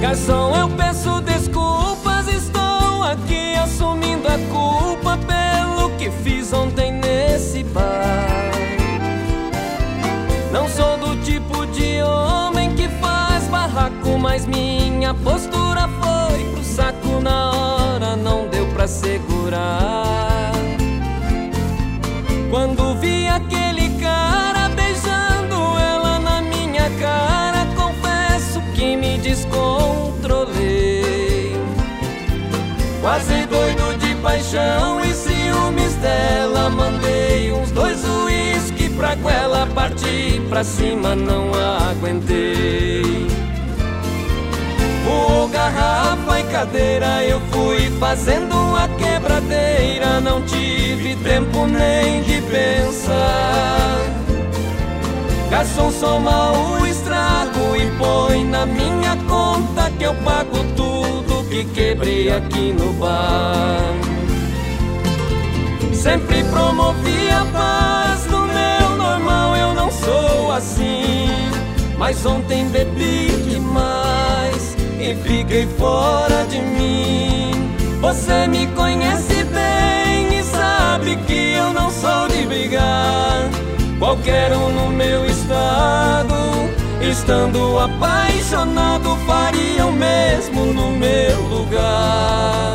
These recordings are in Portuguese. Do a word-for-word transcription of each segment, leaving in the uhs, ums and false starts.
Garçom, eu peço desculpas, estou aqui assumindo a culpa pelo que fiz ontem nesse bar. Não sou do tipo de homem que faz barraco, mas minha postura foi pro saco na hora, não deu pra segurar. Quando vi aquele cara beijando ela na minha cara, confesso que me descontrolei. Quase doido de paixão e ciúmes dela, mandei uns dois uísque pra goela, parti pra cima, não aguentei. Voou garrafa e cadeira, eu fui fazendo a quebradeira, não tive tempo nem de pensar. Garçom, soma o estrago e põe na minha conta que eu pago tudo que quebrei aqui no bar. Sempre promovi a paz, no meu normal eu não sou assim, mas ontem bebi demais e fiquei fora de mim. Você me conhece bem e sabe que eu não sou de brigar. Qualquer um no meu estado, estando apaixonado, faria o mesmo no meu lugar.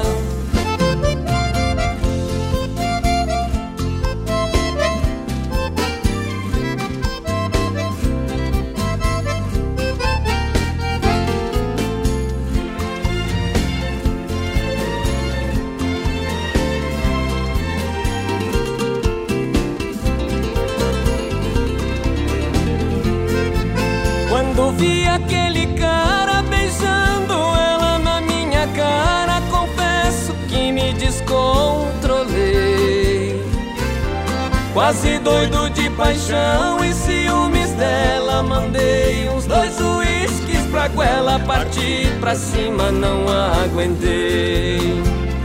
Quando vi aquele cara beijando ela na minha cara, confesso que me descontrolei. Quase doido de paixão e ciúmes dela, mandei uns dois uísques pra goela, parti pra cima, não aguentei.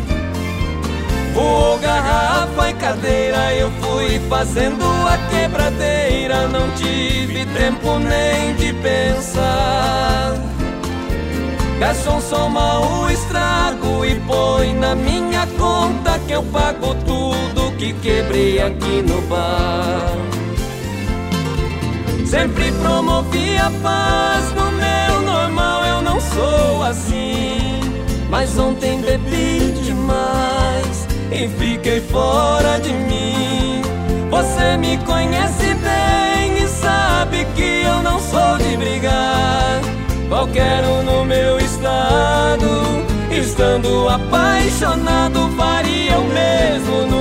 Voou garrafa e cadeira, eu fui fazendo a quebradeira, não tive tempo nem de pensar. Garçom, soma o estrago e põe na minha conta que eu pago tudo que quebrei aqui no bar. Sempre promovi a paz, no meu normal eu não sou assim, mas ontem bebi demais e fiquei fora de mim. Você me conhece bem e sabe que eu não sou de brigar. Qualquer um no meu estado, estando apaixonado, faria o mesmo no